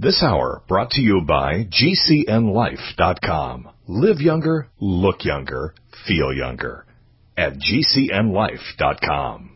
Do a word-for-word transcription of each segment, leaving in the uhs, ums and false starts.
This hour brought to you by G C N life dot com. Live younger, look younger, feel younger at G C N life dot com.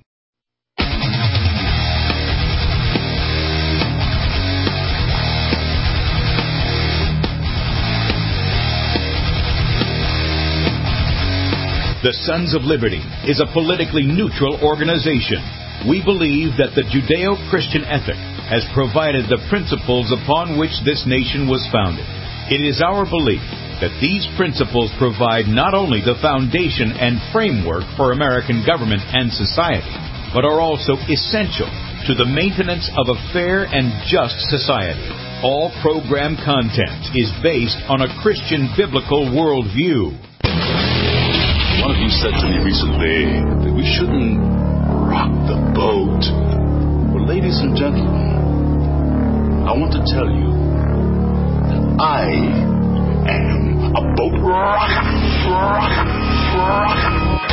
The Sons of Liberty is a politically neutral organization. We believe that the Judeo-Christian ethic has provided the principles upon which this nation was founded. It is our belief that these principles provide not only the foundation and framework for American government and society, but are also essential to the maintenance of a fair and just society. All program content is based on a Christian biblical worldview. One of you said to me recently that we shouldn't rock the boat. Well, ladies and gentlemen, I want to tell you that I am a boat rocker, rocker, rocker.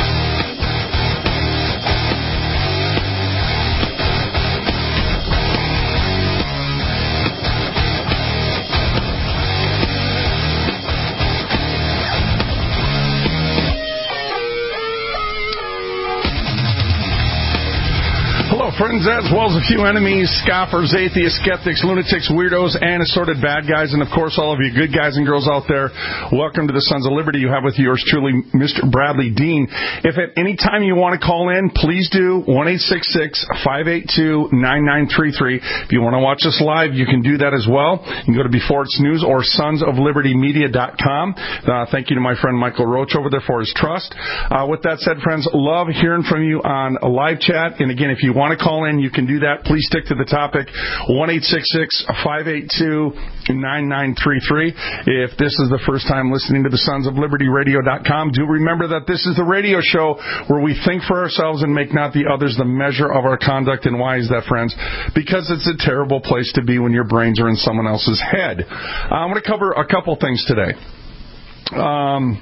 Friends, as well as a few enemies, scoffers, atheists, skeptics, lunatics, weirdos, and assorted bad guys, and of course all of you good guys and girls out there, welcome to the Sons of Liberty. You have with yours truly, Mister Bradley Dean. If at any time you want to call in, please do, one eight six six, five eight two, nine nine three three. If you want to watch us live, you can do that as well. You can go to Before It's News or sons of liberty media dot com. Uh, thank you to my friend Michael Roach over there for his trust. Uh, with that said, friends, love hearing from you on a live chat. And again, if you want to call in, you can do that. Please stick to the topic, one eight six six, five eight two, nine nine three three. If this is the first time listening to the sons of liberty radio dot com, do remember that this is the radio show where we think for ourselves and make not the others the measure of our conduct. And why is that, friends? Because it's a terrible place to be when your brains are in someone else's head. I'm going to cover a couple things today. Um,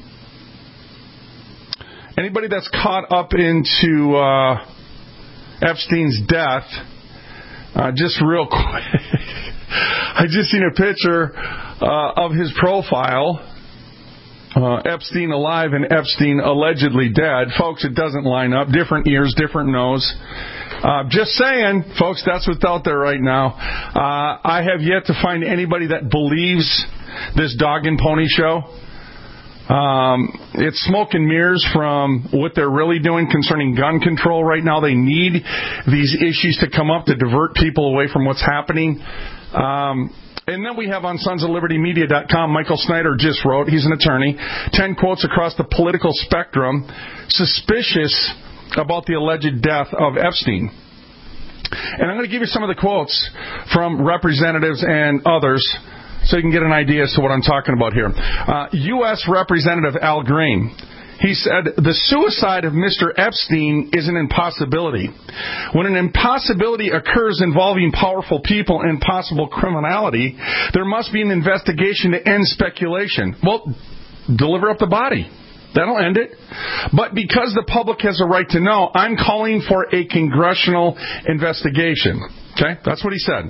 anybody that's caught up into uh, Epstein's death, uh, just real quick, I just seen a picture uh, of his profile, uh, Epstein alive and Epstein allegedly dead. Folks, it doesn't line up. Different ears, different nose. Uh, just saying, folks, that's what's out there right now. Uh, I have yet to find anybody that believes this dog and pony show. Um, it's smoke and mirrors from what they're really doing concerning gun control right now. They need these issues to come up to divert people away from what's happening. Um, and then we have on sons of liberty media dot com, Michael Snyder just wrote, he's an attorney, ten quotes across the political spectrum suspicious about the alleged death of Epstein. And I'm going to give you some of the quotes from representatives and others so you can get an idea as to what I'm talking about here. Uh, U S Representative Al Green, he said, the suicide of Mister Epstein is an impossibility. When an impossibility occurs involving powerful people and possible criminality, there must be an investigation to end speculation. Well, deliver up the body. That'll end it. But because the public has a right to know, I'm calling for a congressional investigation. Okay? That's what he said.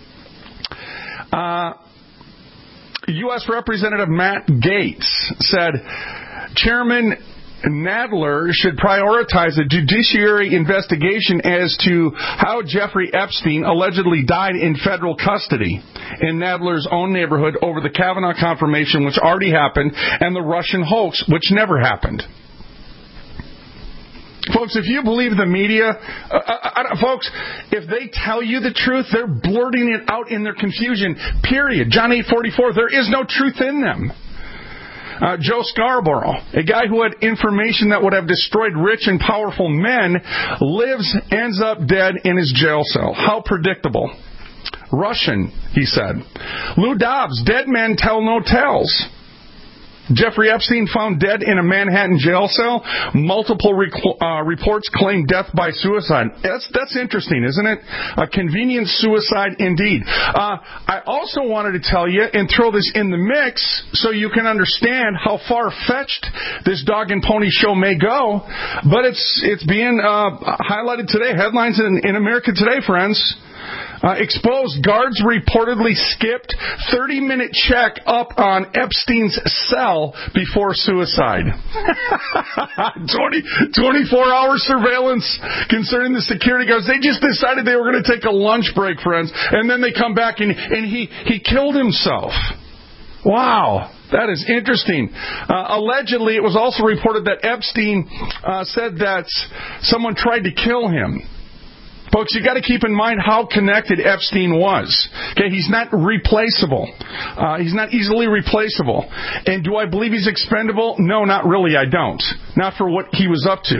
Uh... U S Representative Matt Gaetz said, Chairman Nadler should prioritize a judiciary investigation as to how Jeffrey Epstein allegedly died in federal custody in Nadler's own neighborhood over the Kavanaugh confirmation, which already happened, and the Russian hoax, which never happened. Folks, if you believe the media, uh, I, I, folks, if they tell you the truth, they're blurting it out in their confusion, period. John eight forty-four, there is no truth in them. Uh, Joe Scarborough, a guy who had information that would have destroyed rich and powerful men, lives, ends up dead in his jail cell. How predictable. Russian, he said. Lou Dobbs, dead men tell no tales. Jeffrey Epstein found dead in a Manhattan jail cell. Multiple rec- uh, reports claim death by suicide. That's that's interesting, isn't it? A convenient suicide indeed. Uh, I also wanted to tell you and throw this in the mix so you can understand how far-fetched this dog and pony show may go. But it's it's being uh, highlighted today. Headlines in, in America Today, friends. Uh, exposed guards reportedly skipped thirty-minute check up on Epstein's cell before suicide. twenty, twenty-four hour surveillance concerning the security guards. They just decided they were going to take a lunch break, friends, and then they come back and, and he, he killed himself. Wow. That is interesting. Uh, allegedly, it was also reported that Epstein uh, said that someone tried to kill him. Folks, you got to keep in mind how connected Epstein was. Okay, he's not replaceable. Uh, he's not easily replaceable. And do I believe he's expendable? No, not really. I don't. Not for what he was up to.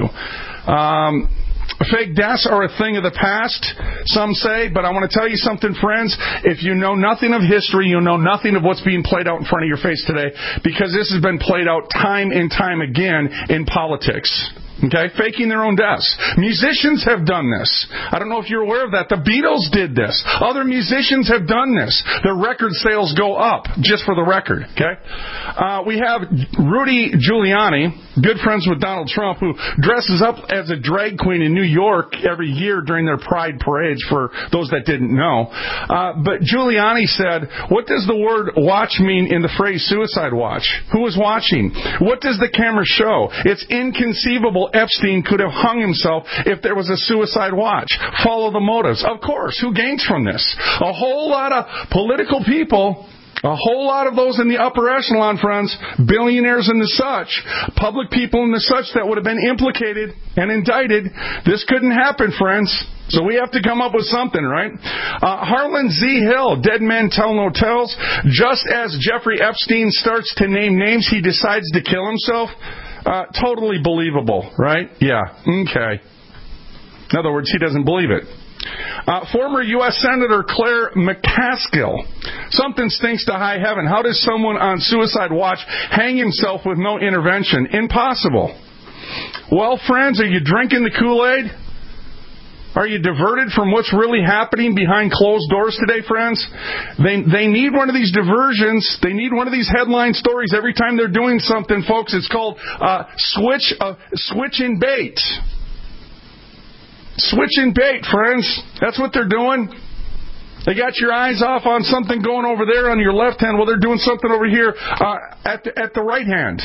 Um, fake deaths are a thing of the past, some say, but I want to tell you something, friends. If you know nothing of history, you know nothing of what's being played out in front of your face today, because this has been played out time and time again in politics. Okay, faking their own deaths. Musicians have done this. I don't know if you're aware of that. The Beatles did this. Other musicians have done this. Their record sales go up, just for the record. Okay, uh, we have Rudy Giuliani, good friends with Donald Trump, who dresses up as a drag queen in New York every year during their Pride parades, for those that didn't know. Uh, but Giuliani said, what does the word watch mean in the phrase suicide watch? Who was watching? What does the camera show? It's inconceivable Epstein could have hung himself if there was a suicide watch. Follow the motives. Of course, who gains from this? A whole lot of political people. A whole lot of those in the upper echelon, friends, billionaires and the such, public people and the such that would have been implicated and indicted. This couldn't happen, friends. So we have to come up with something, right? Uh, Harlan Z. Hill, Dead Men Tell No Tales. Just as Jeffrey Epstein starts to name names, he decides to kill himself. Uh, totally believable, right? Yeah, okay. In other words, he doesn't believe it. Uh, former U S Senator Claire McCaskill. Something stinks to high heaven. How does someone on suicide watch hang himself with no intervention? Impossible. Well, friends, are you drinking the Kool-Aid? Are you diverted from what's really happening behind closed doors today, friends? They they need one of these diversions. They need one of these headline stories every time they're doing something, folks. It's called uh, switch uh, switching bait. Switching bait, friends. That's what they're doing. They got your eyes off on something going over there on your left hand. Well, they're doing something over here uh, at the, at the right hand.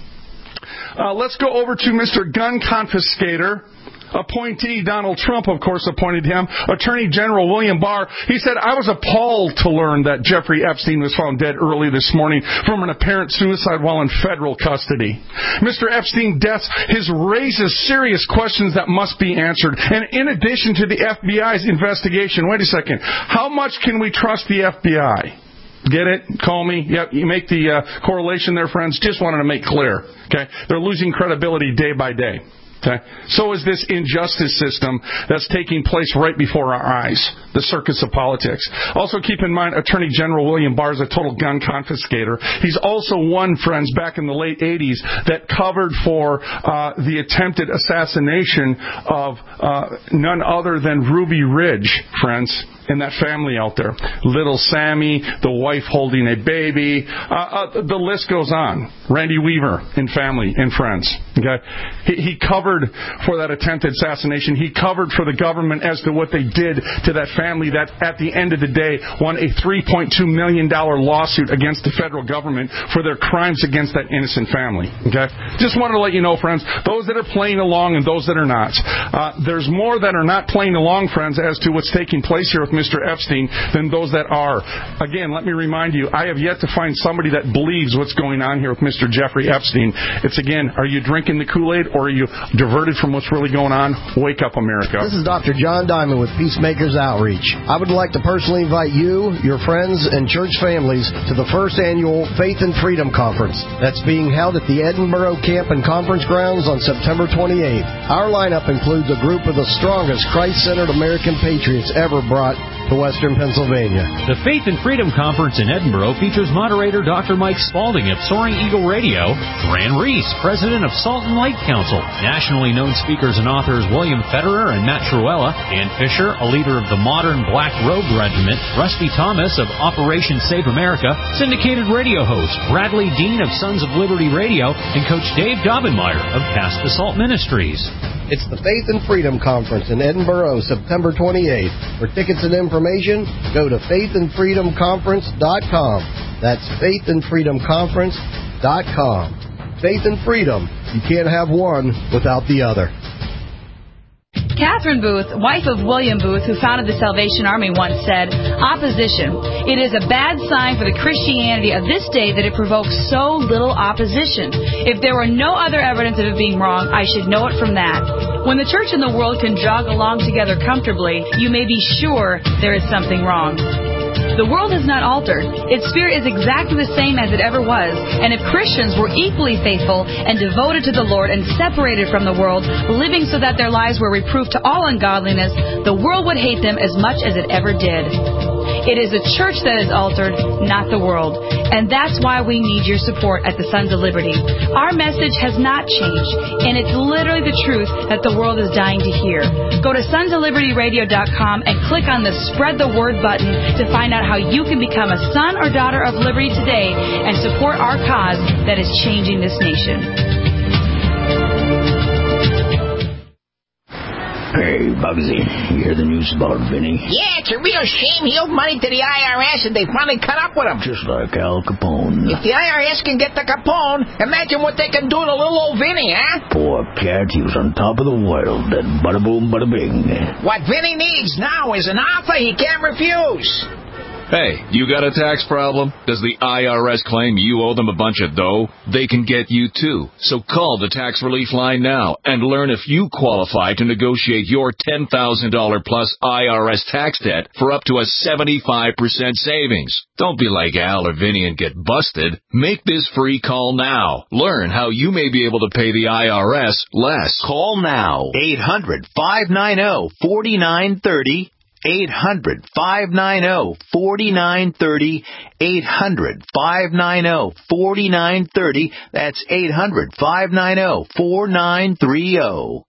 Uh, let's go over to Mister Gun Confiscator. Appointee Donald Trump, of course, appointed him. Attorney General William Barr, he said, I was appalled to learn that Jeffrey Epstein was found dead early this morning from an apparent suicide while in federal custody. Mister Epstein's death has raises serious questions that must be answered. And in addition to the F B I's investigation, wait a second, how much can we trust the F B I? Get it? Call me. Yep, you make the uh, correlation there, friends. Just wanted to make clear. Okay, they're losing credibility day by day. Okay. So is this injustice system that's taking place right before our eyes, the circus of politics. Also keep in mind, Attorney General William Barr is a total gun confiscator. He's also one, friends, back in the late eighties that covered for uh, the attempted assassination of uh, none other than Ruby Ridge, friends, and that family out there. Little Sammy, the wife holding a baby. Uh, uh, the list goes on. Randy Weaver and family and friends. Okay, he, he covered for that attempted assassination. He covered for the government as to what they did to that family that, at the end of the day, won a three point two million dollars lawsuit against the federal government for their crimes against that innocent family. Okay, just wanted to let you know, friends, those that are playing along and those that are not. Uh, there's more that are not playing along, friends, as to what's taking place here with Mister Epstein than those that are. Again, let me remind you, I have yet to find somebody that believes what's going on here with Mister Jeffrey Epstein. It's, again, are you drinking the Kool-Aid or are you diverted from what's really going on? Wake up, America. This is Doctor John Diamond with Peacemakers Outreach. I would like to personally invite you, your friends, and church families to the first annual Faith and Freedom Conference that's being held at the Edinboro Camp and Conference Grounds on September twenty-eighth. Our lineup includes a group of the strongest Christ-centered American patriots ever brought to Western Pennsylvania. The Faith and Freedom Conference in Edinboro features moderator Doctor Mike Spalding of Soaring Eagle Radio, Fran Reese, president of Salt and Light Council, nationally known speakers and authors William Federer and Matt Truella, Dan Fisher, a leader of the Modern Black Robe Regiment, Rusty Thomas of Operation Save America, syndicated radio host Bradley Dean of Sons of Liberty Radio, and Coach Dave Daubenmeyer of Pass the Salt Ministries. It's the Faith and Freedom Conference in Edinburgh, September twenty-eighth. For tickets and information, go to faith and freedom conference dot com. That's faith and freedom conference dot com. Faith and freedom. You can't have one without the other. Catherine Booth, wife of William Booth, who founded the Salvation Army, once said, "Opposition. It is a bad sign for the Christianity of this day that it provokes so little opposition. If there were no other evidence of it being wrong, I should know it from that. When the church and the world can jog along together comfortably, you may be sure there is something wrong." The world has not altered. Its spirit is exactly the same as it ever was. And if Christians were equally faithful and devoted to the Lord and separated from the world, living so that their lives were reproof to all ungodliness, the world would hate them as much as it ever did. It is the church that is altered, not the world. And that's why we need your support at the Sons of Liberty. Our message has not changed, and it's literally the truth that the world is dying to hear. Go to sons of liberty radio dot com and click on the Spread the Word button to find out how you can become a son or daughter of liberty today and support our cause that is changing this nation. Hey, Bugsy, you hear the news about Vinny? Yeah, it's a real shame. He owed money to the I R S, and they finally cut up with him. Just like Al Capone. If the I R S can get the Capone, imagine what they can do to little old Vinny, huh? Poor cat, he was on top of the world. That bada boom, bada bing. What Vinny needs now is an offer he can't refuse. Hey, you got a tax problem? Does the I R S claim you owe them a bunch of dough? They can get you too. So call the tax relief line now and learn if you qualify to negotiate your ten thousand dollars plus I R S tax debt for up to a seventy-five percent savings. Don't be like Al or Vinny and get busted. Make this free call now. Learn how you may be able to pay the I R S less. Call now. eight hundred, five nine zero, four nine three zero. eight hundred, five nine zero, four nine three zero. eight hundred, five nine zero, four nine three zero. That's eight hundred, five nine zero, four nine three zero.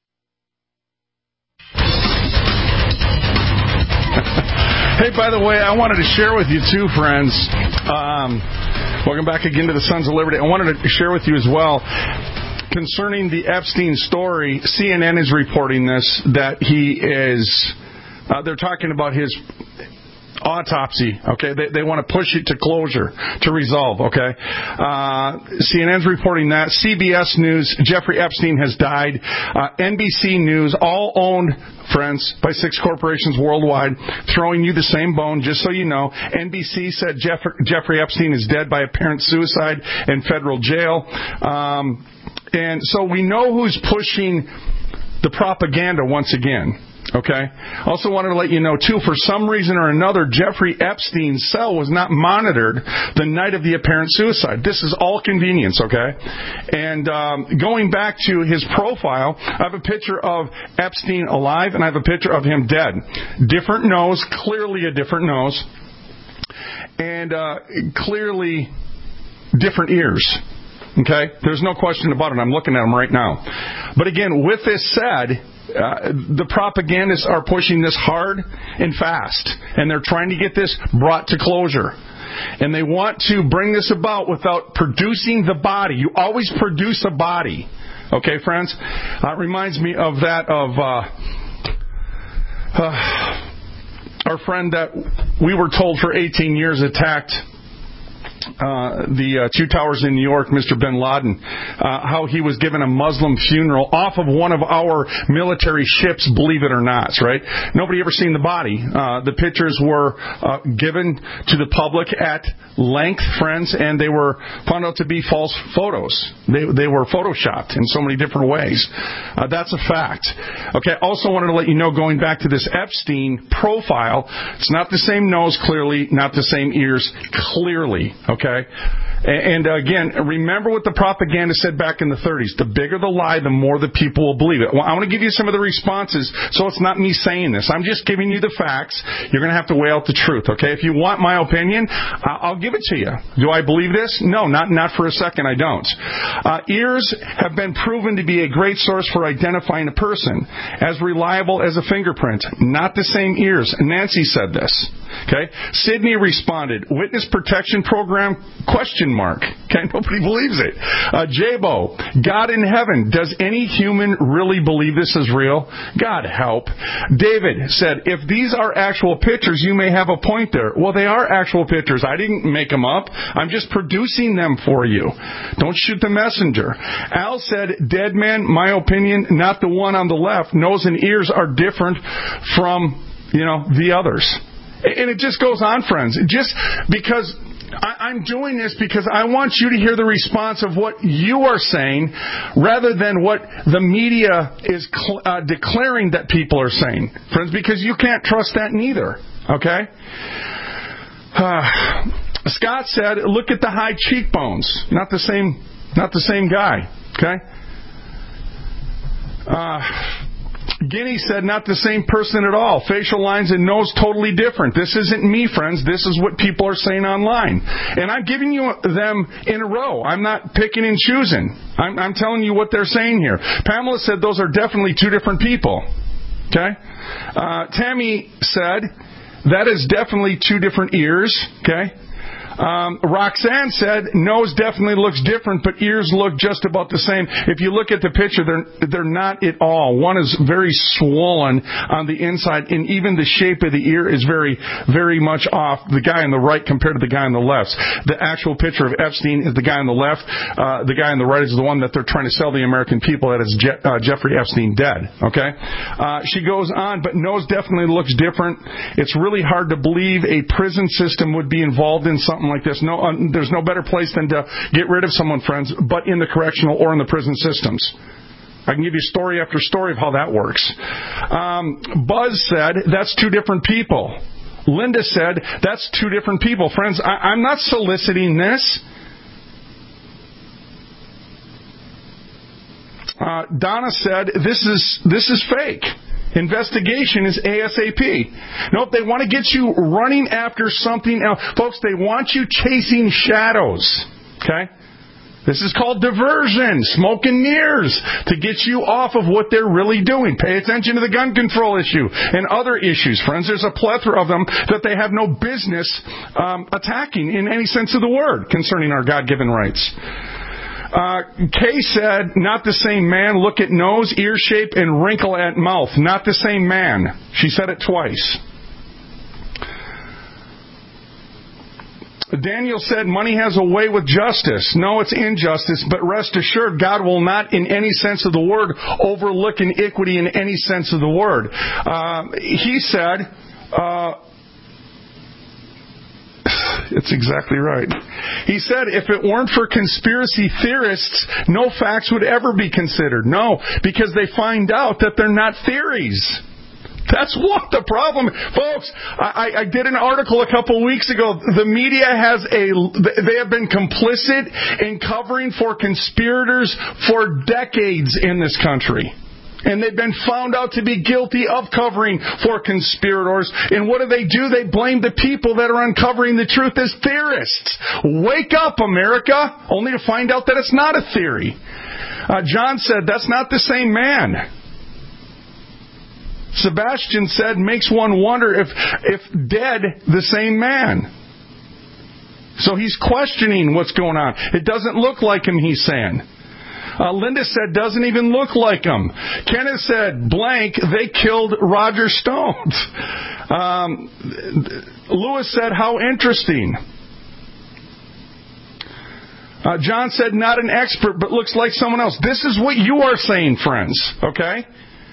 Hey, by the way, I wanted to share with you too, friends. Um, welcome back again to the Sons of Liberty. I wanted to share with you as well concerning the Epstein story. C N N is reporting this, that he is... Uh, they're talking about his autopsy, okay? They, they want to push it to closure, to resolve, okay? Uh, C N N's reporting that. C B S News, Jeffrey Epstein has died. Uh, N B C News, all owned, friends, by six corporations worldwide, throwing you the same bone, just so you know. N B C said Jeff, Jeffrey Epstein is dead by apparent suicide in federal jail. Um, and so we know who's pushing the propaganda once again. Okay. Also wanted to let you know, too, for some reason or another, Jeffrey Epstein's cell was not monitored the night of the apparent suicide. This is all convenience, okay? And um, going back to his profile, I have a picture of Epstein alive, and I have a picture of him dead. Different nose, clearly a different nose, and uh, clearly different ears. Okay? There's no question about it. I'm looking at them right now. But again, with this said... Uh, the propagandists are pushing this hard and fast, and they're trying to get this brought to closure. And they want to bring this about without producing the body. You always produce a body. Okay, friends? Uh, it reminds me of that of uh, uh, our friend that we were told for eighteen years attacked Uh, the uh, two towers in New York, Mister Bin Laden, uh, how he was given a Muslim funeral off of one of our military ships, believe it or not, right? Nobody ever seen the body. Uh, the pictures were uh, given to the public at length, friends, and they were found out to be false photos. They, they were photoshopped in so many different ways. Uh, that's a fact. Okay, also wanted to let you know, going back to this Epstein profile, it's not the same nose, clearly, not the same ears, clearly. Okay? And again, remember what the propaganda said back in the thirties. The bigger the lie, the more the people will believe it. Well, I want to give you some of the responses, so it's not me saying this. I'm just giving you the facts. You're going to have to weigh out the truth, okay? If you want my opinion, I'll give it to you. Do I believe this? No, not, not for a second, I don't. Uh, ears have been proven to be a great source for identifying a person, as reliable as a fingerprint. Not the same ears. Nancy said this. Okay? Sydney responded, witness protection program program? Question mark. Okay, nobody believes it. Uh, Jabo, God in heaven. Does any human really believe this is real? God help. David said, if these are actual pictures, you may have a point there. Well, they are actual pictures. I didn't make them up. I'm just producing them for you. Don't shoot the messenger. Al said, dead man, my opinion, not the one on the left. Nose and ears are different from, you know, the others. And it just goes on, friends. Just because I, I'm doing this because I want you to hear the response of what you are saying rather than what the media is cl- uh, declaring that people are saying, friends, because you can't trust that neither. Okay? Uh, Scott said, look at the high cheekbones. Not the same, not the same guy. Okay? Uh, Guinea said, not the same person at all. Facial lines and nose totally different. This isn't me, friends. This is what people are saying online. And I'm giving you them in a row. I'm not picking and choosing. I'm, I'm telling you what they're saying here. Pamela said those are definitely two different people. Okay? Uh, Tammy said, that is definitely two different ears. Okay? Um, Roxanne said, nose definitely looks different, but ears look just about the same. If you look at the picture, they're they're not at all. One is very swollen on the inside, and even the shape of the ear is very, very much off the guy on the right compared to the guy on the left. The actual picture of Epstein is the guy on the left. Uh, the guy on the right is the one that they're trying to sell the American people that is Je- uh, Jeffrey Epstein dead. Okay? Uh, she goes on, but nose definitely looks different. It's really hard to believe a prison system would be involved in something like this. No, uh, there's no better place than to get rid of someone, friends, but in the correctional or in the prison systems. I can give you story after story of how that works. Um, Buzz said, that's two different people. Linda said, that's two different people. Friends, I, I'm not soliciting this. Uh, Donna said, this is this is fake. Investigation is ASAP. Nope, they want to get you running after something else. Folks, they want you chasing shadows. Okay? This is called diversion, smoke and mirrors, to get you off of what they're really doing. Pay attention to the gun control issue and other issues, friends. There's a plethora of them that they have no business um, attacking in any sense of the word concerning our God-given rights. Uh, Kay said, not the same man. Look at nose, ear shape, and wrinkle at mouth. Not the same man. She said it twice. Daniel said, money has a way with justice. No, it's injustice, but rest assured, God will not, in any sense of the word, overlook iniquity in any sense of the word. Uh, he said, uh, it's exactly right. He said, if it weren't for conspiracy theorists, no facts would ever be considered. No, because they find out that they're not theories. That's what the problem. Folks, I, I did an article a couple of weeks ago. The media has a, they have been complicit in covering for conspirators for decades in this country. And they've been found out to be guilty of covering for conspirators. And what do they do? They blame the people that are uncovering the truth as theorists. Wake up, America, only to find out that it's not a theory. Uh, John said, that's not the same man. Sebastian said, makes one wonder if, if dead, the same man. So he's questioning what's going on. It doesn't look like him, he's saying. Uh, Linda said, doesn't even look like him. Kenneth said, blank, they killed Roger Stone. Um, Lewis said, how interesting. Uh, John said, not an expert, but looks like someone else. This is what you are saying, friends, okay?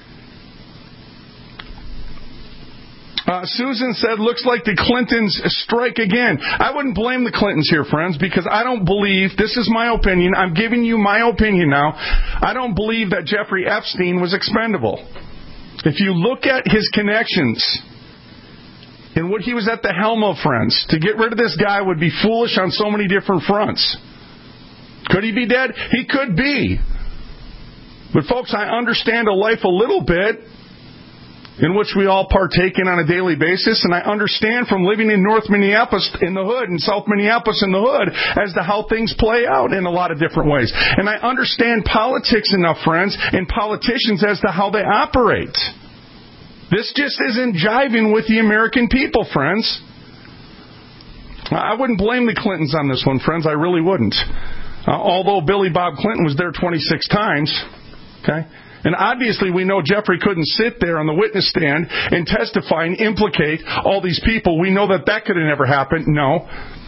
Uh, Susan said, looks like the Clintons strike again. I wouldn't blame the Clintons here, friends, because I don't believe, this is my opinion, I'm giving you my opinion now, I don't believe that Jeffrey Epstein was expendable. If you look at his connections and what he was at the helm of, friends, to get rid of this guy would be foolish on so many different fronts. Could he be dead? He could be. But folks, I understand a life a little bit in which we all partake in on a daily basis, and I understand from living in North Minneapolis in the hood and South Minneapolis in the hood as to how things play out in a lot of different ways. And I understand politics enough, friends, and politicians as to how they operate. This just isn't jiving with the American people, friends. I wouldn't blame the Clintons on this one, friends. I really wouldn't. Uh, although Billy Bob Clinton was there twenty-six times, okay? And obviously we know Jeffrey couldn't sit there on the witness stand and testify and implicate all these people. We know that that could have never happened. No.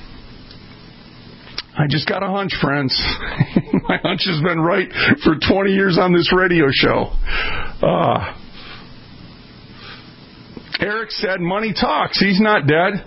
I just got a hunch, friends. My hunch has been right for twenty years on this radio show. Uh, Eric said money talks. He's not dead.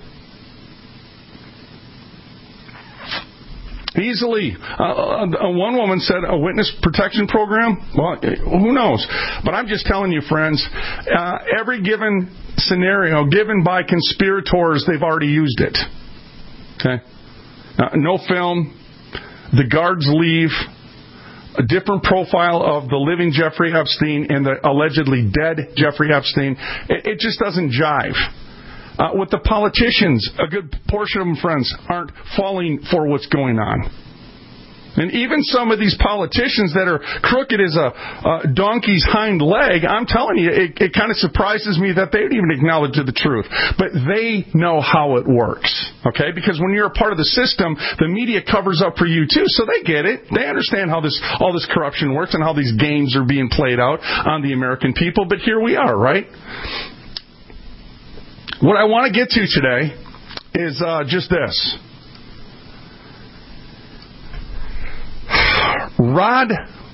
Easily. Uh, one woman said a witness protection program. Well, who knows? But I'm just telling you, friends, uh, every given scenario given by conspirators, they've already used it. Okay? Uh, no film. The guards leave. A different profile of the living Jeffrey Epstein and the allegedly dead Jeffrey Epstein. It, it just doesn't jive. Uh, with the politicians, a good portion of them, friends, aren't falling for what's going on. And even some of these politicians that are crooked as a, a donkey's hind leg, I'm telling you, it, it kind of surprises me that they don't even acknowledge the truth. But they know how it works, okay? Because when you're a part of the system, the media covers up for you too, so they get it. They understand how this all this corruption works and how these games are being played out on the American people. But here we are, right? What I want to get to today is uh, just this. Rod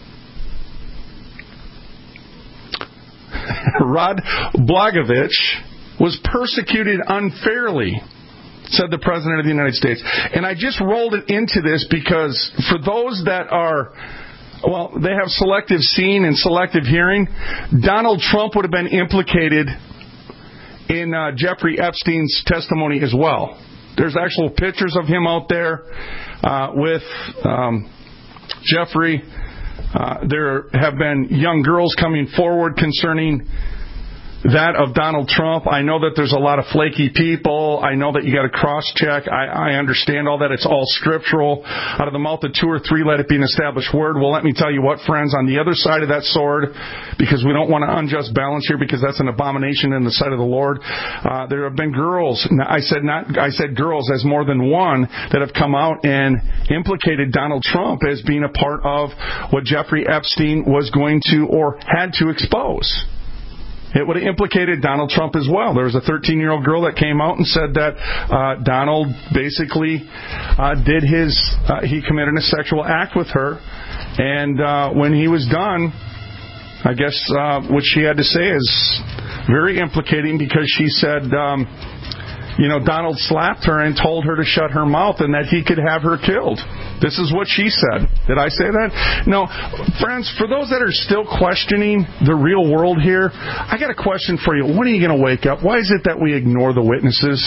Rod Blagojevich was persecuted unfairly, said the President of the United States. And I just rolled it into this because for those that are, well, they have selective seeing and selective hearing, Donald Trump would have been implicated in uh, Jeffrey Epstein's testimony as well. There's actual pictures of him out there uh, with um, Jeffrey. Uh, there have been young girls coming forward concerning that of Donald Trump. I know that there's a lot of flaky people. I know that you got to cross-check. I, I understand all that. It's all scriptural. Out of the mouth of two or three, let it be an established word. Well, let me tell you what, friends, on the other side of that sword, because we don't want an unjust balance here, because that's an abomination in the sight of the Lord. Uh, there have been girls. I said not. I said girls as more than one that have come out and implicated Donald Trump as being a part of what Jeffrey Epstein was going to or had to expose. It would have implicated Donald Trump as well. There was a thirteen-year-old girl that came out and said that uh, Donald basically uh, did his, uh, he committed a sexual act with her. And uh, when he was done, I guess uh, what she had to say is very implicating, because she said, um, you know, Donald slapped her and told her to shut her mouth and that he could have her killed. This is what she said. Did I say that? No. Friends, for those that are still questioning the real world here, I got a question for you. When are you going to wake up? Why is it that we ignore the witnesses?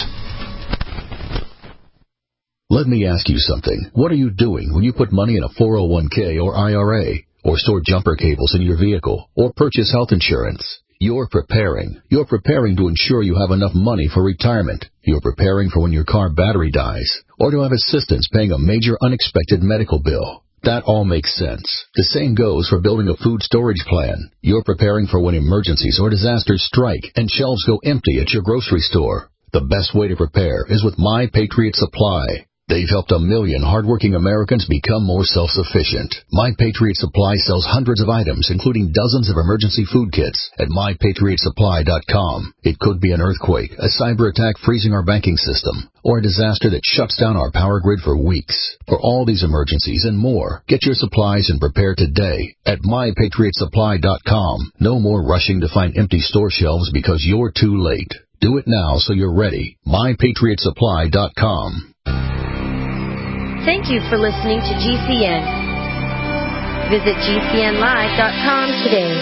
Let me ask you something. What are you doing when you put money in a four oh one k or I R A, or store jumper cables in your vehicle, or purchase health insurance? You're preparing. You're preparing to ensure you have enough money for retirement. You're preparing for when your car battery dies, or to have assistance paying a major unexpected medical bill. That all makes sense. The same goes for building a food storage plan. You're preparing for when emergencies or disasters strike and shelves go empty at your grocery store. The best way to prepare is with My Patriot Supply. They've helped a million hardworking Americans become more self-sufficient. My Patriot Supply sells hundreds of items, including dozens of emergency food kits, at my patriot supply dot com. It could be an earthquake, a cyber attack freezing our banking system, or a disaster that shuts down our power grid for weeks. For all these emergencies and more, get your supplies and prepare today at my patriot supply dot com. No more rushing to find empty store shelves because you're too late. Do it now so you're ready. my patriot supply dot com. Thank you for listening to G C N. Visit G C N live dot com today.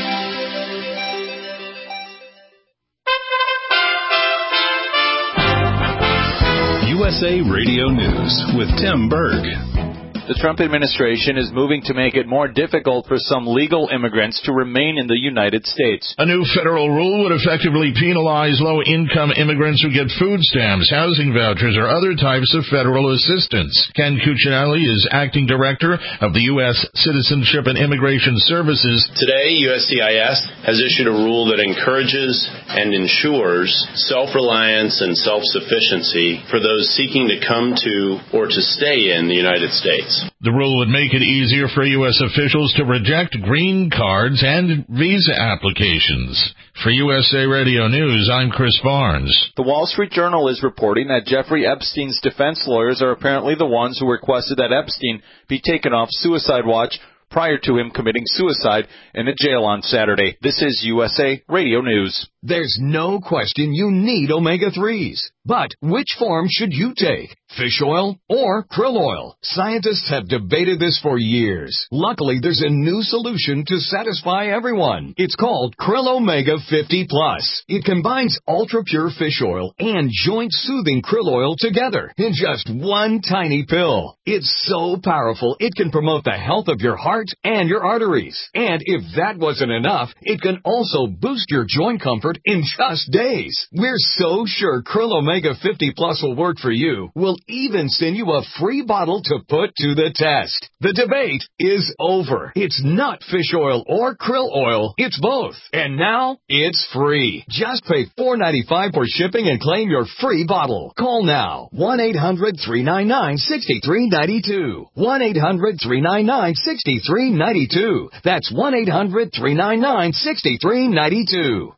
U S A Radio News with Tim Berg. The Trump administration is moving to make it more difficult for some legal immigrants to remain in the United States. A new federal rule would effectively penalize low-income immigrants who get food stamps, housing vouchers, or other types of federal assistance. Ken Cuccinelli is acting director of the U S Citizenship and Immigration Services. Today, U S C I S has issued a rule that encourages and ensures self-reliance and self-sufficiency for those seeking to come to or to stay in the United States. The rule would make it easier for U S officials to reject green cards and visa applications. For U S A Radio News, I'm Chris Barnes. The Wall Street Journal is reporting that Jeffrey Epstein's defense lawyers are apparently the ones who requested that Epstein be taken off suicide watch prior to him committing suicide in a jail on Saturday. This is U S A Radio News. There's no question you need omega threes. But which form should you take? Fish oil or krill oil? Scientists have debated this for years. Luckily, there's a new solution to satisfy everyone. It's called Krill Omega fifty plus. It combines ultra-pure fish oil and joint-soothing krill oil together in just one tiny pill. It's so powerful, it can promote the health of your heart and your arteries. And if that wasn't enough, it can also boost your joint comfort in just days. We're so sure Krill Omega fifty plus will work for you. We'll even send you a free bottle to put to the test. The debate is over. It's not fish oil or krill oil. It's both. And now it's free. Just pay four dollars and ninety-five cents for shipping and claim your free bottle. Call now. one eight hundred three nine nine six three nine two. one eight hundred three nine nine six three nine two. That's one eight hundred three nine nine six three nine two.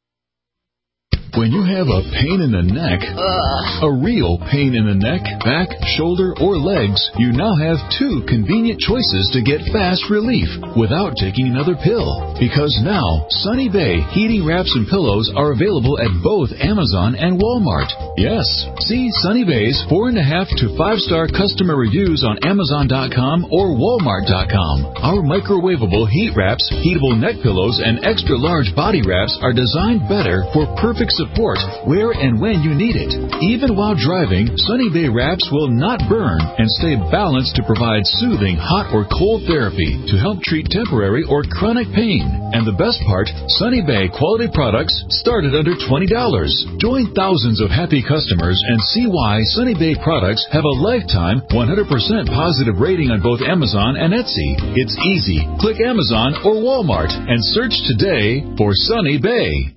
When you have a pain in the neck, Ugh. a real pain in the neck, back, shoulder, or legs, you now have two convenient choices to get fast relief without taking another pill. Because now, Sunny Bay heating wraps and pillows are available at both Amazon and Walmart. Yes, see Sunny Bay's four and a half to five star customer reviews on Amazon dot com or Walmart dot com. Our microwavable heat wraps, heatable neck pillows, and extra large body wraps are designed better for perfect support where and when you need it. Even while driving, Sunny Bay wraps will not burn and stay balanced to provide soothing hot or cold therapy to help treat temporary or chronic pain. And the best part, Sunny Bay quality products start at under twenty dollars. Join thousands of happy customers and see why Sunny Bay products have a lifetime one hundred percent positive rating on both Amazon and Etsy. It's easy. Click Amazon or Walmart and search today for Sunny Bay.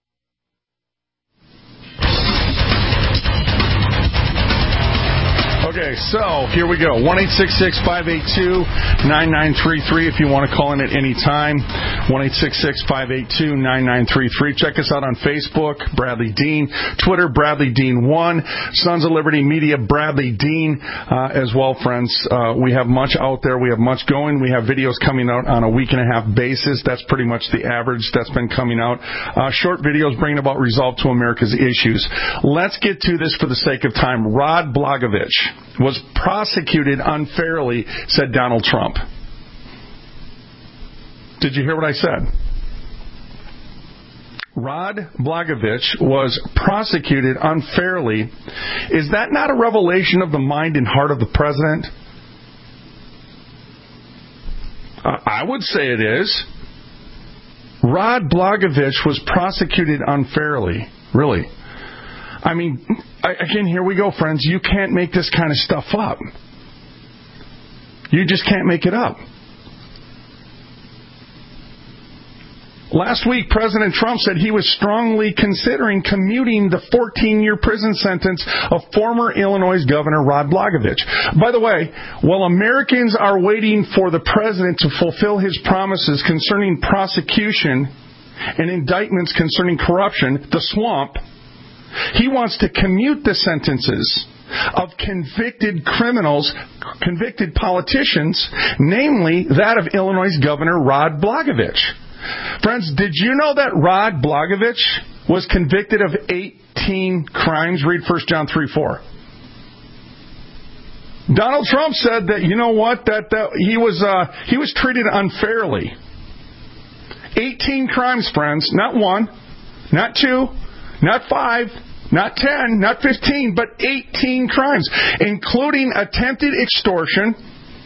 Okay, so here we go. one eight six six five eight two nine nine three three if you want to call in at any time. one eight six six five eight two nine nine three three. Check us out on Facebook, Bradley Dean. Twitter, Bradley Dean one. Sons of Liberty Media, Bradley Dean uh, as well, friends. Uh, we have much out there. We have much going. We have videos coming out on a week and a half basis. That's pretty much the average that's been coming out. Uh, short videos bringing about resolve to America's issues. Let's get to this for the sake of time. Rod Blagojevich was prosecuted unfairly, said Donald Trump. Did you hear what I said? Rod Blagojevich was prosecuted unfairly. Is that not a revelation of the mind and heart of the president? Uh, I would say it is. Rod Blagojevich was prosecuted unfairly. Really. I mean, again, here we go, friends. You can't make this kind of stuff up. You just can't make it up. Last week, President Trump said he was strongly considering commuting the fourteen-year prison sentence of former Illinois Governor Rod Blagojevich. By the way, while Americans are waiting for the president to fulfill his promises concerning prosecution and indictments concerning corruption, the swamp, he wants to commute the sentences of convicted criminals, convicted politicians, namely that of Illinois Governor Rod Blagojevich. Friends, did you know that Rod Blagojevich was convicted of eighteen crimes? Read First John three four. Donald Trump said that, you know what, that, that he was uh, he was treated unfairly. eighteen crimes, friends, not one, not two, not five, not ten, not fifteen, but eighteen crimes, including attempted extortion,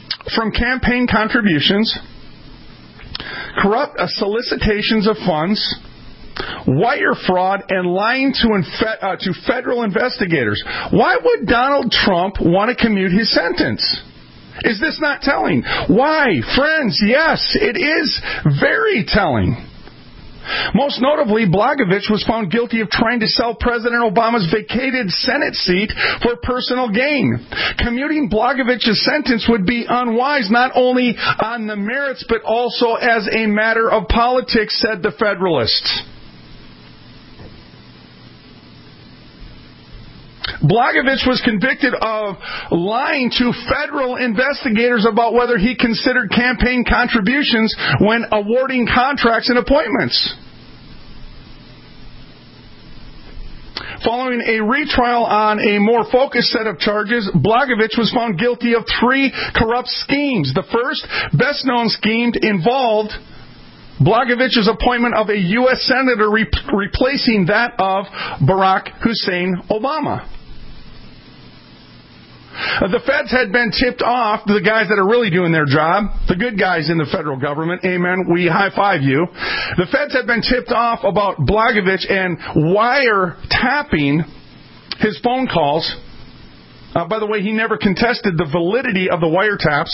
from campaign contributions, corrupt uh, solicitations of funds, wire fraud, and lying to, infe- uh, to federal investigators. Why would Donald Trump want to commute his sentence? Is this not telling? Why? Friends, yes, it is very telling. Most notably, Blagojevich was found guilty of trying to sell President Obama's vacated Senate seat for personal gain. Commuting Blagojevich's sentence would be unwise not only on the merits but also as a matter of politics, said the Federalists. Blagojevich was convicted of lying to federal investigators about whether he considered campaign contributions when awarding contracts and appointments. Following a retrial on a more focused set of charges, Blagojevich was found guilty of three corrupt schemes. The first, best-known scheme, involved Blagojevich's appointment of a U S senator re- replacing that of Barack Hussein Obama. The feds had been tipped off, the guys that are really doing their job, the good guys in the federal government, amen, we high-five you. The feds had been tipped off about Blagojevich and wiretapping his phone calls. Uh, by the way, he never contested the validity of the wiretaps.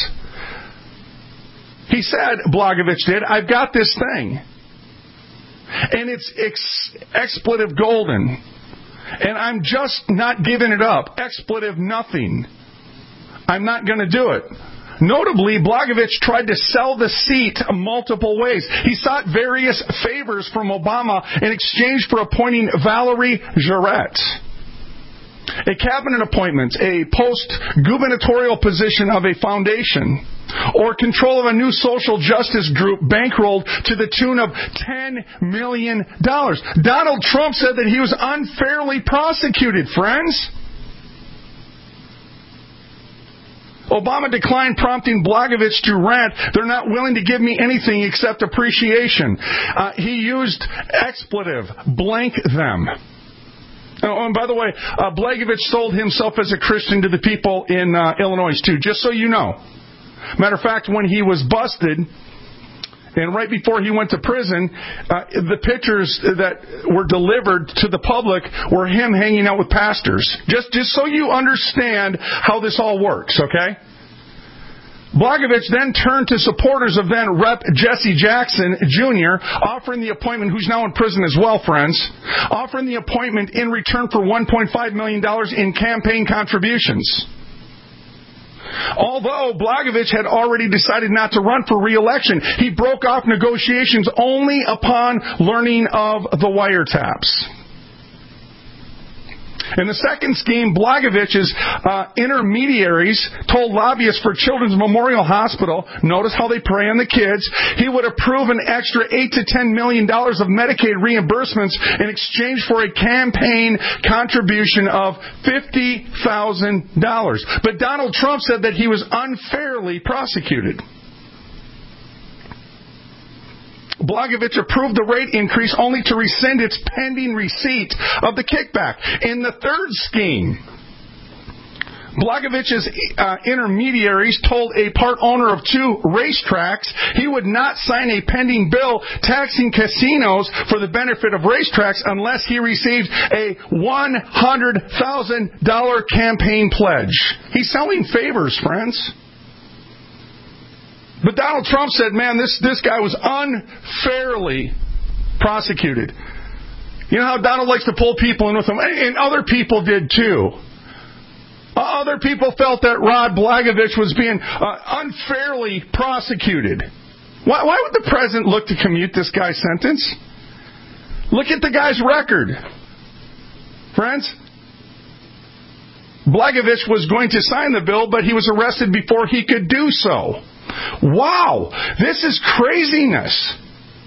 He said, Blagojevich did, I've got this thing. And it's ex- expletive golden. And I'm just not giving it up. Expletive nothing. I'm not going to do it. Notably, Blagojevich tried to sell the seat multiple ways. He sought various favors from Obama in exchange for appointing Valerie Jarrett. A cabinet appointment, a post-gubernatorial position of a foundation, or control of a new social justice group bankrolled to the tune of ten million dollars. Donald Trump said that he was unfairly prosecuted, friends. Obama declined, prompting Blagojevich to rant, they're not willing to give me anything except appreciation. Uh, he used expletive, blank them. Oh, and by the way, uh, Blagojevich sold himself as a Christian to the people in uh, Illinois, too, just so you know. Matter of fact, when he was busted, and right before he went to prison, uh, the pictures that were delivered to the public were him hanging out with pastors. Just, just so you understand how this all works, okay? Blagojevich then turned to supporters of then Rep Jesse Jackson, Junior, offering the appointment, who's now in prison as well, friends, offering the appointment in return for one point five million dollars in campaign contributions. Although Blagojevich had already decided not to run for re-election, he broke off negotiations only upon learning of the wiretaps. In the second scheme, Blagojevich's uh, intermediaries told lobbyists for Children's Memorial Hospital, notice how they prey on the kids, he would approve an extra eight to ten million dollars of Medicaid reimbursements in exchange for a campaign contribution of fifty thousand dollars. But Donald Trump said that he was unfairly prosecuted. Blagojevich approved the rate increase only to rescind its pending receipt of the kickback. In the third scheme, Blagojevich's uh, intermediaries told a part owner of two racetracks he would not sign a pending bill taxing casinos for the benefit of racetracks unless he received a one hundred thousand dollars campaign pledge. He's selling favors, friends. But Donald Trump said, man, this, this guy was unfairly prosecuted. You know how Donald likes to pull people in with him? And other people did too. Other people felt that Rod Blagojevich was being uh, unfairly prosecuted. Why, why would the president look to commute this guy's sentence? Look at the guy's record. Friends, Blagojevich was going to sign the bill, but he was arrested before he could do so. Wow, this is craziness.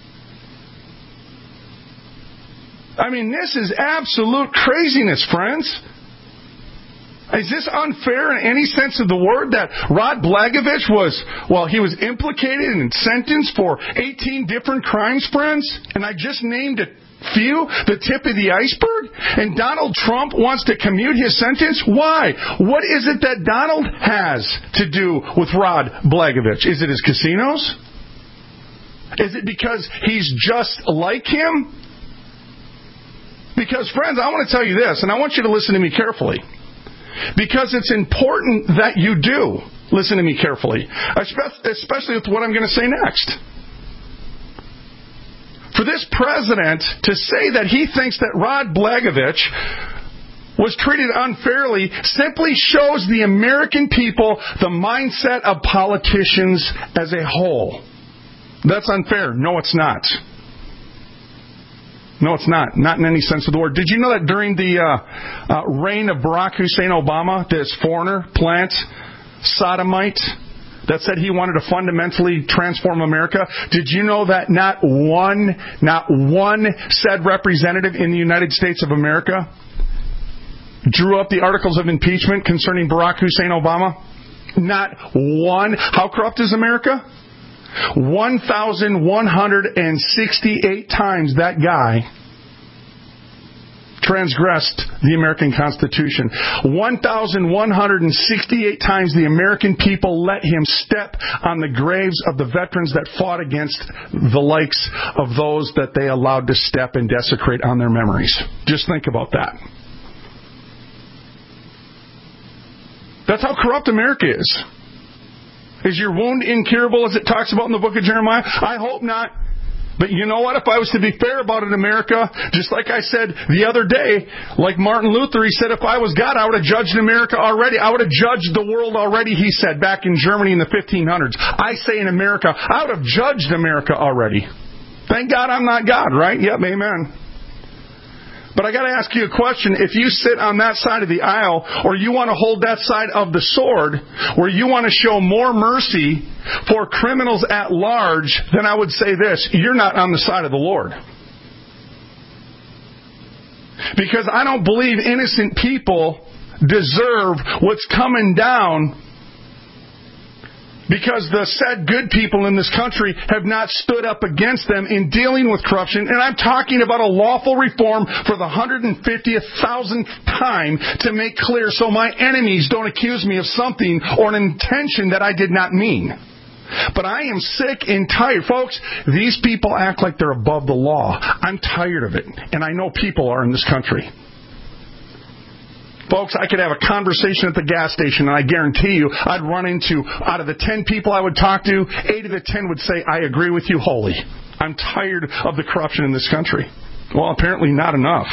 I mean, this is absolute craziness, friends. Is this unfair in any sense of the word that Rod Blagojevich was, well, he was implicated and sentenced for eighteen different crimes, friends? And I just named it few, the tip of the iceberg, and Donald Trump wants to commute his sentence? Why? What is it that Donald has to do with Rod Blagojevich? Is it his casinos? Is it because he's just like him? Because, friends, I want to tell you this, and I want you to listen to me carefully. Because it's important that you do listen to me carefully, especially with what I'm going to say next. For this president to say that he thinks that Rod Blagojevich was treated unfairly simply shows the American people the mindset of politicians as a whole. That's unfair. No, it's not. No, it's not. Not in any sense of the word. Did you know that during the uh, uh, reign of Barack Hussein Obama, this foreigner, plant, sodomite, that said he wanted to fundamentally transform America, did you know that not one, not one said representative in the United States of America drew up the articles of impeachment concerning Barack Hussein Obama? Not one. How corrupt is America? one thousand one hundred sixty-eight times that guy transgressed the American Constitution. one thousand one hundred sixty-eight times the American people let him step on the graves of the veterans that fought against the likes of those that they allowed to step and desecrate on their memories. Just think about that. That's how corrupt America is. Is your wound incurable, as it talks about in the book of Jeremiah? I hope not. But you know what? If I was to be fair about it, America, just like I said the other day, like Martin Luther, he said, if I was God, I would have judged America already. I would have judged the world already, he said, back in Germany in the fifteen hundreds. I say in America, I would have judged America already. Thank God I'm not God, right? Yep, amen. But I got to ask you a question. If you sit on that side of the aisle, or you want to hold that side of the sword, where you want to show more mercy for criminals at large, then I would say this: you're not on the side of the Lord. Because I don't believe innocent people deserve what's coming down, because the said good people in this country have not stood up against them in dealing with corruption. And I'm talking about a lawful reform for the one hundred fiftieth thousandth time to make clear so my enemies don't accuse me of something or an intention that I did not mean. But I am sick and tired. Folks, these people act like they're above the law. I'm tired of it. And I know people are in this country. Folks, I could have a conversation at the gas station, and I guarantee you I'd run into, out of the ten people I would talk to, eight of the ten would say, I agree with you wholly. I'm tired of the corruption in this country. Well, apparently not enough.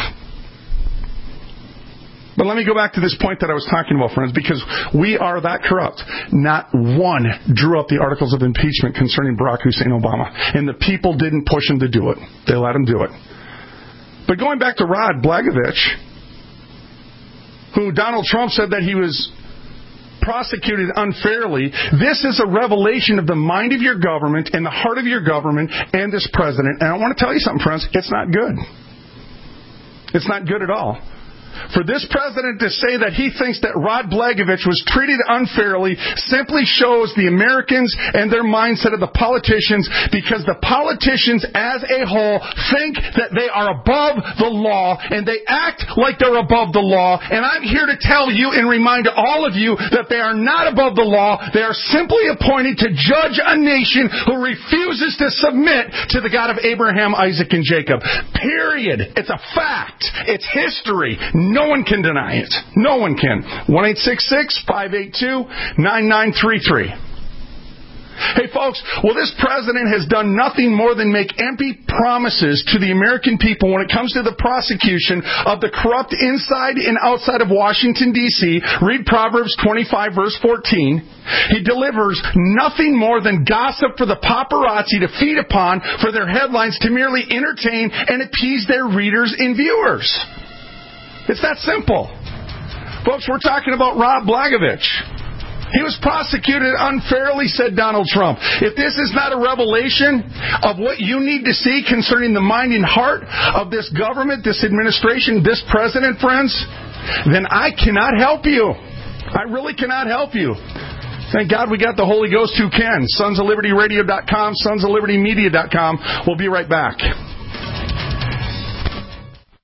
But let me go back to this point that I was talking about, friends, because we are that corrupt. Not one drew up the articles of impeachment concerning Barack Hussein Obama, and the people didn't push him to do it. They let him do it. But going back to Rod Blagojevich, who Donald Trump said that he was prosecuted unfairly, this is a revelation of the mind of your government and the heart of your government and this president. And I want to tell you something, friends. It's not good. It's not good at all. For this president to say that he thinks that Rod Blagojevich was treated unfairly simply shows the Americans and their mindset of the politicians, because the politicians as a whole think that they are above the law, and they act like they're above the law. And I'm here to tell you and remind all of you that they are not above the law. They are simply appointed to judge a nation who refuses to submit to the God of Abraham, Isaac, and Jacob. Period. It's a fact. It's history. No one can deny it. No one can. one eight six six, five eight two, nine nine three three. Hey, folks, well, this president has done nothing more than make empty promises to the American people when it comes to the prosecution of the corrupt inside and outside of Washington, D C Read Proverbs twenty-five, verse fourteen. He delivers nothing more than gossip for the paparazzi to feed upon for their headlines, to merely entertain and appease their readers and viewers. It's that simple. Folks, we're talking about Rod Blagojevich. He was prosecuted unfairly, said Donald Trump. If this is not a revelation of what you need to see concerning the mind and heart of this government, this administration, this president, friends, then I cannot help you. I really cannot help you. Thank God we got the Holy Ghost who can. sons of liberty radio dot com, sons of liberty media dot com. We'll be right back.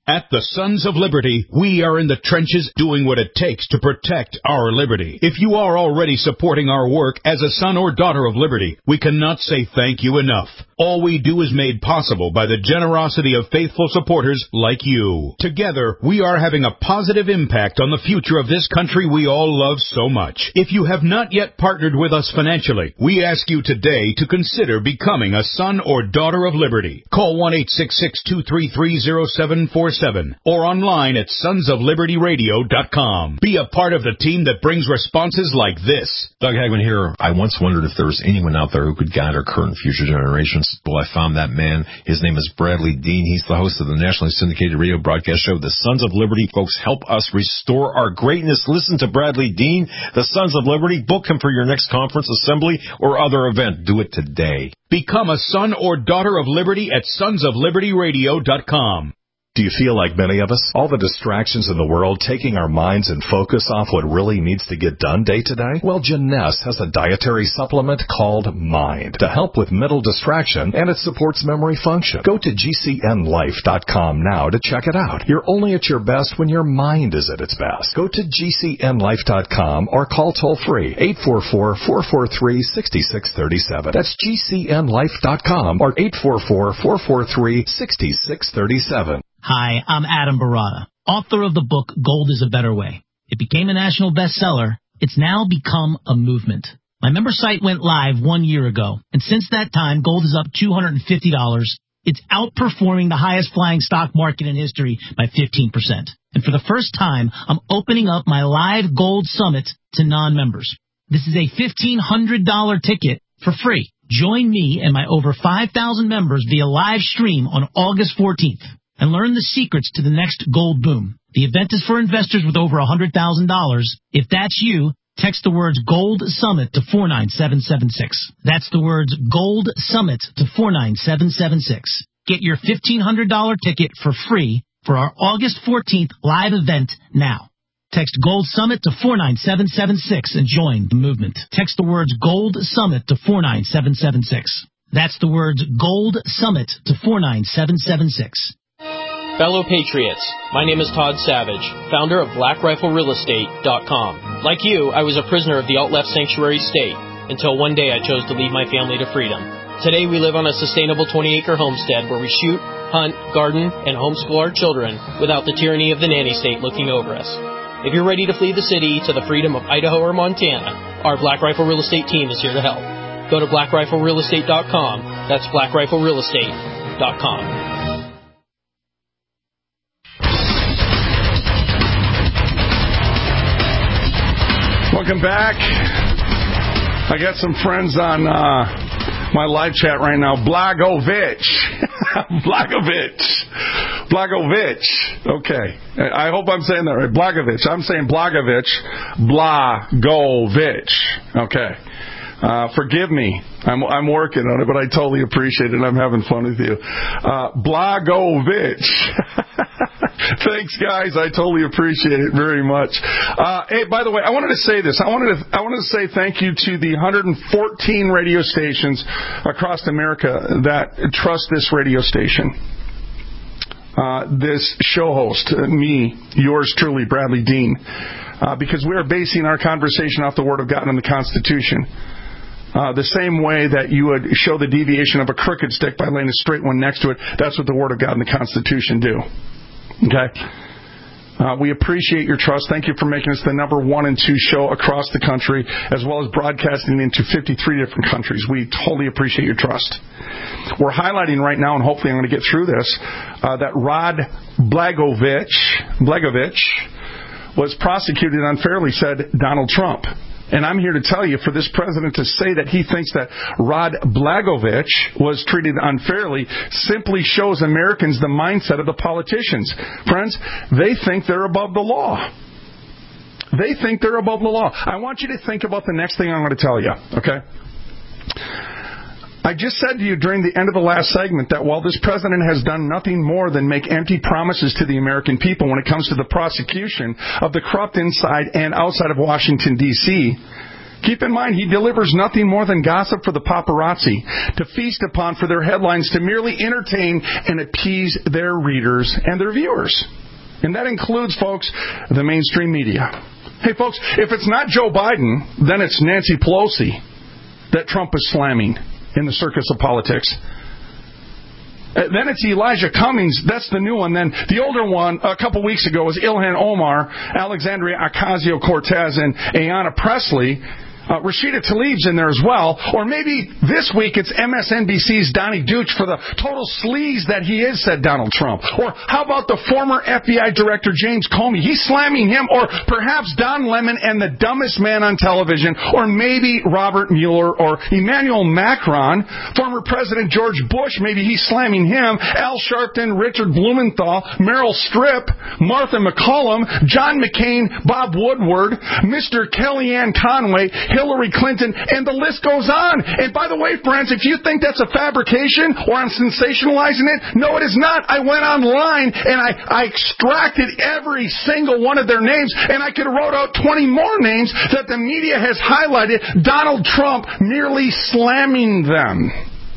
At the Sons of Liberty, we are in the trenches doing what it takes to protect our liberty. If you are already supporting our work as a son or daughter of liberty, we cannot say thank you enough. All we do is made possible by the generosity of faithful supporters like you. Together, we are having a positive impact on the future of this country we all love so much. If you have not yet partnered with us financially, we ask you today to consider becoming a son or daughter of liberty. Call one eight six six, two three three, zero seven four seven or online at sons of liberty radio dot com. Be a part of the team that brings responses like this. Doug Hagman here. I once wondered if there was anyone out there who could guide our current and future generations. Well, I found that man. His name is Bradley Dean. He's the host of the nationally syndicated radio broadcast show, The Sons of Liberty. Folks, help us restore our greatness. Listen to Bradley Dean, The Sons of Liberty. Book him for your next conference, assembly, or other event. Do it today. Become a son or daughter of liberty at sons of liberty radio dot com. Do you feel like many of us? All the distractions in the world taking our minds and focus off what really needs to get done day to day? Well, Jeunesse has a dietary supplement called Mind to help with mental distraction, and it supports memory function. Go to G C N life dot com now to check it out. You're only at your best when your mind is at its best. Go to G C N life dot com or call toll-free eight four four, four four three, six six three seven. That's G C N life dot com or eight four four, four four three, six six three seven. Hi, I'm Adam Barada, author of the book Gold is a Better Way. It became a national bestseller. It's now become a movement. My member site went live one year ago, and since that time, gold is up two hundred fifty dollars. It's outperforming the highest flying stock market in history by fifteen percent. And for the first time, I'm opening up my live gold summit to non-members. This is a fifteen hundred dollars ticket for free. Join me and my over five thousand members via live stream on August fourteenth. And learn the secrets to the next gold boom. The event is for investors with over one hundred thousand dollars. If that's you, text the words Gold Summit to four nine seven seven six. That's the words Gold Summit to four nine seven seven six. Get your fifteen hundred dollars ticket for free for our August fourteenth live event now. Text Gold Summit to four nine seven seven six and join the movement. Text the words Gold Summit to four nine seven seven six. That's the words Gold Summit to four nine seven seven six. Fellow Patriots, my name is Todd Savage, founder of black rifle real estate dot com. Like you, I was a prisoner of the alt-left sanctuary state until one day I chose to leave my family to freedom. Today we live on a sustainable twenty-acre homestead where we shoot, hunt, garden, and homeschool our children without the tyranny of the nanny state looking over us. If you're ready to flee the city to the freedom of Idaho or Montana, our Black Rifle Real Estate team is here to help. Go to black rifle real estate dot com. That's black rifle real estate dot com. Welcome back. I got some friends on uh, my live chat right now. Blagovich. Blagovich. Blagovich. Okay. I hope I'm saying that right. Blagovich. I'm saying Blagovich. Blagovich. Okay. Uh, forgive me. I'm, I'm working on it, but I totally appreciate it. I'm having fun with you. Uh, Blagovich. Thanks, guys. I totally appreciate it very much. Uh, hey, by the way, I wanted to say this. I wanted to, I wanted to say thank you to the one hundred fourteen radio stations across America that trust this radio station. Uh, this show host, uh, me, yours truly, Bradley Dean, uh, because we are basing our conversation off the Word of God and the Constitution. Uh, the same way that you would show the deviation of a crooked stick by laying a straight one next to it, that's what the Word of God and the Constitution do. Okay? Uh, we appreciate your trust. Thank you for making us the number one and two show across the country, as well as broadcasting into fifty-three different countries. We totally appreciate your trust. We're highlighting right now, and hopefully I'm going to get through this, uh, that Rod Blagovich, Blagovich was prosecuted unfairly, said Donald Trump. And I'm here to tell you, for this president to say that he thinks that Rod Blagovich was treated unfairly simply shows Americans the mindset of the politicians. Friends, they think they're above the law. They think they're above the law. I want you to think about the next thing I'm going to tell you, okay? I just said to you during the end of the last segment that while this president has done nothing more than make empty promises to the American people when it comes to the prosecution of the corrupt inside and outside of Washington, D C, Keep in mind, he delivers nothing more than gossip for the paparazzi, to feast upon for their headlines, to merely entertain and appease their readers and their viewers. And that includes, folks, the mainstream media. Hey, folks, if it's not Joe Biden, then it's Nancy Pelosi that Trump is slamming in the circus of politics. Then it's Elijah Cummings. That's the new one. Then the older one, a couple weeks ago, was Ilhan Omar, Alexandria Ocasio-Cortez, and Ayanna Pressley. Uh, Rashida Tlaib's in there as well. Or maybe this week it's M S N B C's Donnie Deutsch for the total sleaze that he is, said Donald Trump. Or how about the former F B I Director James Comey? He's slamming him. Or perhaps Don Lemon and the dumbest man on television. Or maybe Robert Mueller or Emmanuel Macron. Former President George Bush, maybe he's slamming him. Al Sharpton, Richard Blumenthal, Meryl Streep, Martha McCollum, John McCain, Bob Woodward, Mister Kellyanne Conway, Hillary Clinton, and the list goes on. And by the way, friends, if you think that's a fabrication or I'm sensationalizing it, no, it is not. I went online and I, I extracted every single one of their names, and I could have wrote out twenty more names that the media has highlighted, Donald Trump merely slamming them.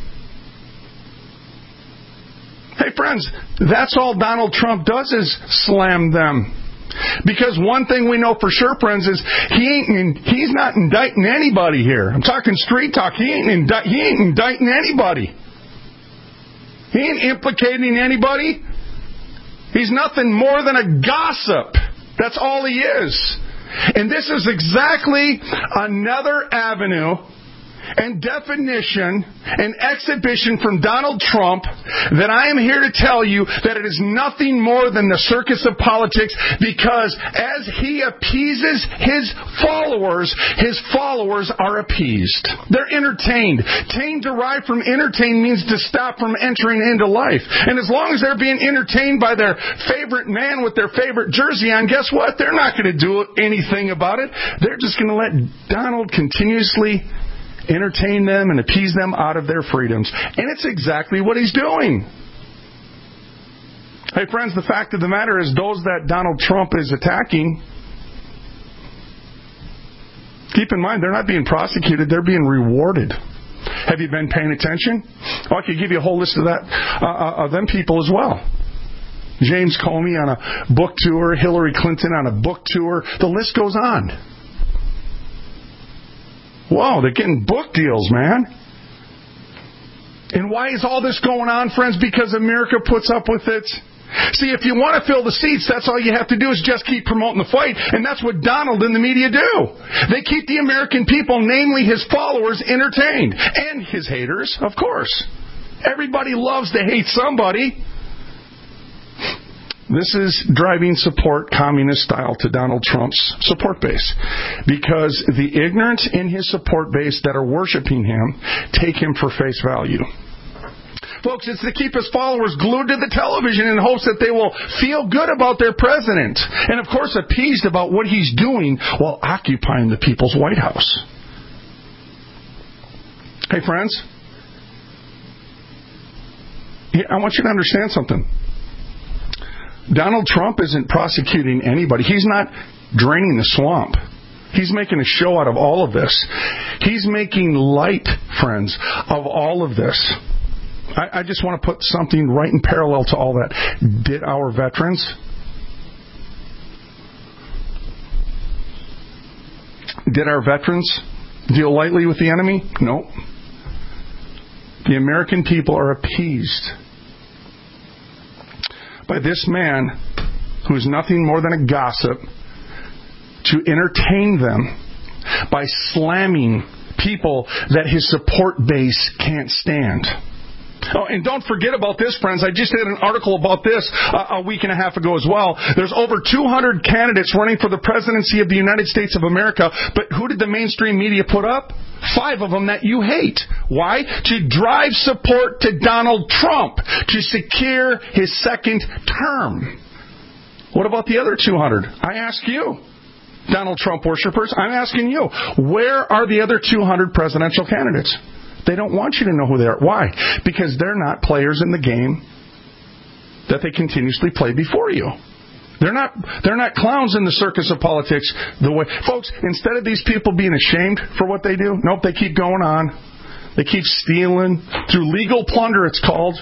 Hey, friends, that's all Donald Trump does is slam them. Because one thing we know for sure, friends, is he ain't he's not indicting anybody here. I'm talking street talk. He ain't indi- he ain't indicting anybody. He ain't implicating anybody. He's nothing more than a gossip. That's all he is. And this is exactly another avenue and definition and exhibition from Donald Trump that I am here to tell you that it is nothing more than the circus of politics, because as he appeases his followers, his followers are appeased. They're entertained. Tained derived from entertain means to stop from entering into life. And as long as they're being entertained by their favorite man with their favorite jersey on, guess what? They're not going to do anything about it. They're just going to let Donald continuously entertain them and appease them out of their freedoms. And it's exactly what he's doing. Hey, friends, the fact of the matter is those that Donald Trump is attacking, keep in mind, they're not being prosecuted, they're being rewarded. Have you been paying attention? Oh, I could give you a whole list of that, uh, of them people as well. James Comey on a book tour, Hillary Clinton on a book tour, the list goes on. Whoa, they're getting book deals, man. And why is all this going on, friends? Because America puts up with it. See, if you want to fill the seats, that's all you have to do is just keep promoting the fight. And that's what Donald and the media do. They keep the American people, namely his followers, entertained. And his haters, of course. Everybody loves to hate somebody. This is driving support, communist style, to Donald Trump's support base. Because the ignorant in his support base that are worshiping him take him for face value. Folks, it's to keep his followers glued to the television in hopes that they will feel good about their president. And, of course, appeased about what he's doing while occupying the people's White House. Hey, friends. I want you to understand something. Donald Trump isn't prosecuting anybody. He's not draining the swamp. He's making a show out of all of this. He's making light, friends, of all of this. I, I just want to put something right in parallel to all that. Did our veterans, did our veterans deal lightly with the enemy? No. The American people are appeased by this man who is nothing more than a gossip to entertain them by slamming people that his support base can't stand. Oh, and don't forget about this, friends. I just did an article about this uh, a week and a half ago as well. There's over two hundred candidates running for the presidency of the United States of America, but who did the mainstream media put up? Five of them that you hate. Why? To drive support to Donald Trump, to secure his second term. What about the other two hundred? I ask you, Donald Trump worshipers, I'm asking you, where are the other two hundred presidential candidates? They don't want you to know who they are. Why? Because they're not players in the game that they continuously play before you. They're not, they're not clowns in the circus of politics. The way, folks, instead of these people being ashamed for what they do, nope, they keep going on. They keep stealing through legal plunder, it's called.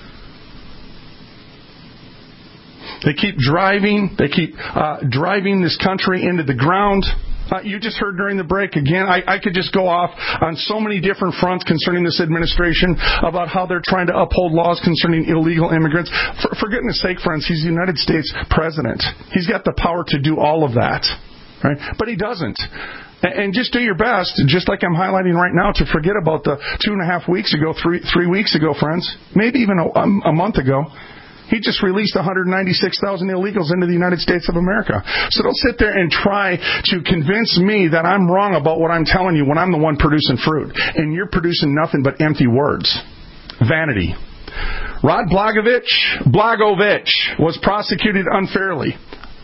They keep driving. They keep uh, driving this country into the ground. Uh, you just heard during the break, again, I, I could just go off on so many different fronts concerning this administration about how they're trying to uphold laws concerning illegal immigrants. For, for goodness sake, friends, he's the United States president. He's got the power to do all of that, right? But he doesn't. And just do your best, just like I'm highlighting right now, to forget about the two and a half weeks ago, three, three weeks ago, friends, maybe even a, a month ago. He just released one hundred ninety-six thousand illegals into the United States of America. So don't sit there and try to convince me that I'm wrong about what I'm telling you when I'm the one producing fruit. And you're producing nothing but empty words. Vanity. Rod Blagojevich, Blagojevich was prosecuted unfairly,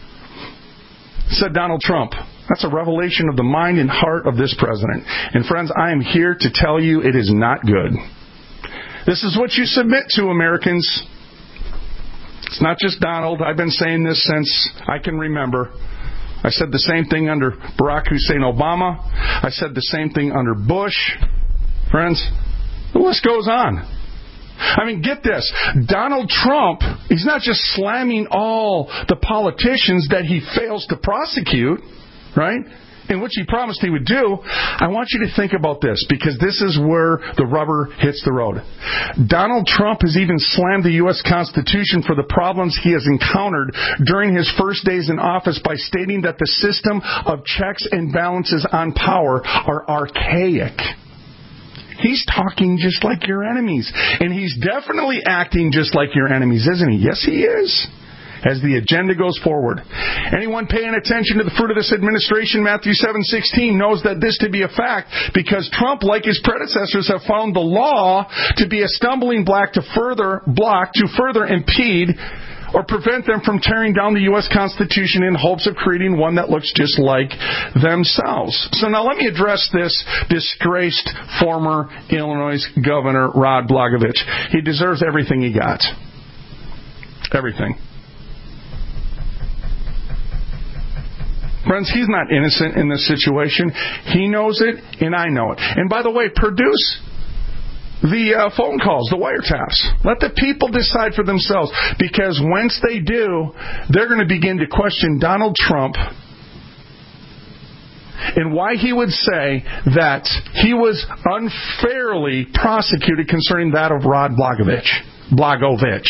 said Donald Trump. That's a revelation of the mind and heart of this president. And friends, I am here to tell you it is not good. This is what you submit to, Americans. It's not just Donald. I've been saying this since I can remember. I said the same thing under Barack Hussein Obama. I said the same thing under Bush. Friends, the list goes on. I mean, get this. Donald Trump, he's not just slamming all the politicians that he fails to prosecute, right? In which he promised he would do. I want you to think about this, because this is where the rubber hits the road. Donald Trump has even slammed the U S Constitution for the problems he has encountered during his first days in office by stating that the system of checks and balances on power are archaic. He's talking just like your enemies. And he's definitely acting just like your enemies, isn't he? Yes, he is. As the agenda goes forward. Anyone paying attention to the fruit of this administration, Matthew seven sixteen, knows that this to be a fact, because Trump, like his predecessors, have found the law to be a stumbling block to further block, to further impede or prevent them from tearing down the U S Constitution in hopes of creating one that looks just like themselves. So now let me address this disgraced former Illinois governor, Rod Blagojevich. He deserves everything he got. Everything. Friends, he's not innocent in this situation. He knows it, and I know it. And by the way, produce the uh, phone calls, the wiretaps. Let the people decide for themselves, because once they do, they're going to begin to question Donald Trump and why he would say that he was unfairly prosecuted concerning that of Rod Blagojevich. Blagojevich.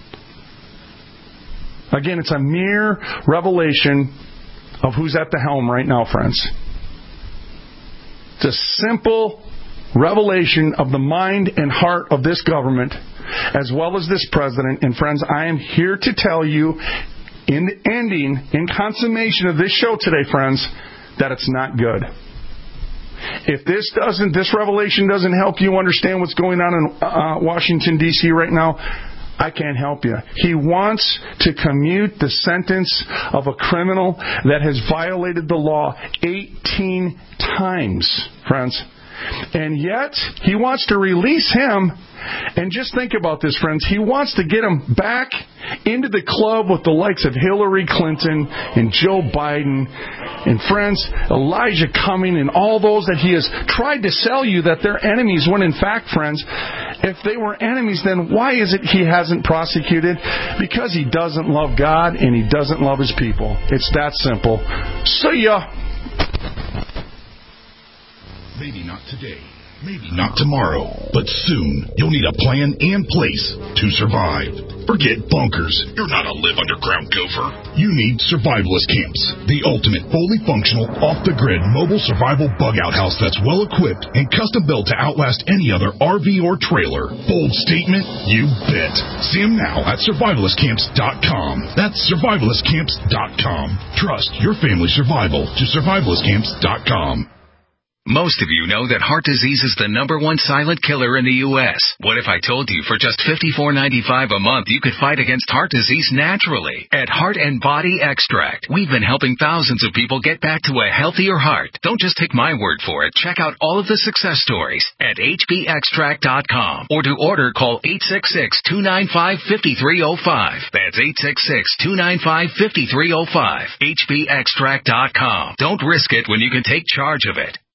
Again, it's a mere revelation of who's at the helm right now, friends. It's a simple revelation of the mind and heart of this government, as well as this president. And friends, I am here to tell you, in the ending, in consummation of this show today, friends, that it's not good. If this doesn't, this revelation doesn't help you understand what's going on in uh, Washington, D C right now, I can't help you. He wants to commute the sentence of a criminal that has violated the law eighteen times, friends. And yet, he wants to release him. And just think about this, friends. He wants to get him back into the club with the likes of Hillary Clinton and Joe Biden and, friends, Elijah Cumming and all those that he has tried to sell you that they're enemies, when in fact, friends, if they were enemies, then why is it he hasn't prosecuted? Because he doesn't love God and he doesn't love his people. It's that simple. See ya. Maybe not today, maybe not tomorrow, but soon you'll need a plan and place to survive. Forget bunkers. You're not a live underground gopher. You need Survivalist Camps, the ultimate fully functional, off-the-grid mobile survival bug-out house that's well-equipped and custom-built to outlast any other R V or trailer. Bold statement? You bet. See them now at survivalist camps dot com. That's survivalist camps dot com. Trust your family's survival to survivalist camps dot com. Most of you know that heart disease is the number one silent killer in the U S What if I told you for just fifty-four ninety-five a month you could fight against heart disease naturally? At Heart and Body Extract, we've been helping thousands of people get back to a healthier heart. Don't just take my word for it. Check out all of the success stories at H B extract dot com, or to order, call eight six six, two nine five, five three zero five. That's eight six six, two nine five, five three zero five. H B extract dot com. Don't risk it when you can take charge of it.